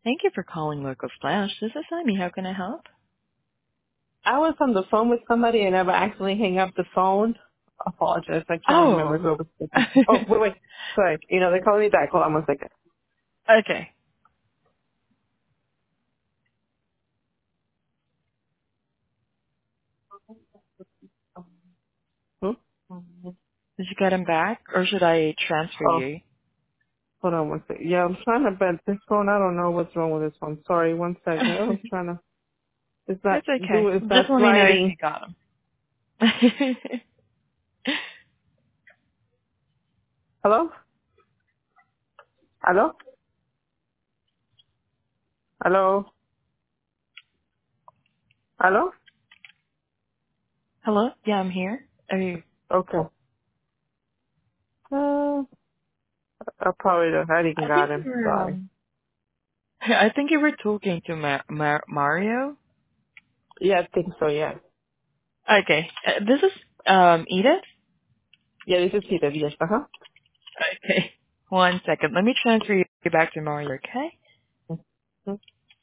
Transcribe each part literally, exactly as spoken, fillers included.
Thank you for calling Local Flash. This is Amy. How can I help? I was on the phone with somebody and never actually hang up the phone. I apologize. I can't remember Oh. who I was speaking. Oh, wait, wait. Sorry. You know, they're calling me back. Hold on one second. Okay. Hmm? Did you get him back, or should I transfer Oh, you? hold on one second. Yeah, I'm trying to bend this phone. I don't know what's wrong with this one. Sorry, one second. I was trying to, it's not, It's okay. do it's not Just let me know if you sliding. got him. Hello? Hello? Hello? Hello? Hello? Yeah, I'm here. Are you? Okay. Uh, I probably don't, I didn't I got think him. you were. Sorry. Um, I think you were talking to Mar- Mar- Mario. Yeah, I think so, yeah. Okay. Uh, this is um Edith. Yeah, this is Peter. Yes, uh-huh. Okay. One second. Let me transfer you back to Mario. Okay. Mhm.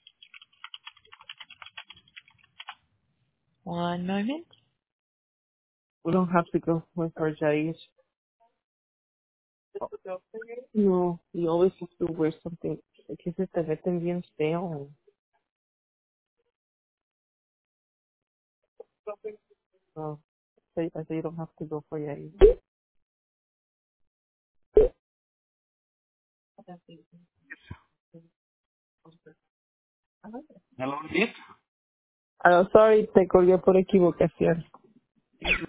One moment. We don't have to go with our Jais. No, you always have to wear something. Que se te meten bien feo. No, so I say you don't have to go for Jais. Hello, Liz. Ah, sorry, te colgué por equivocación.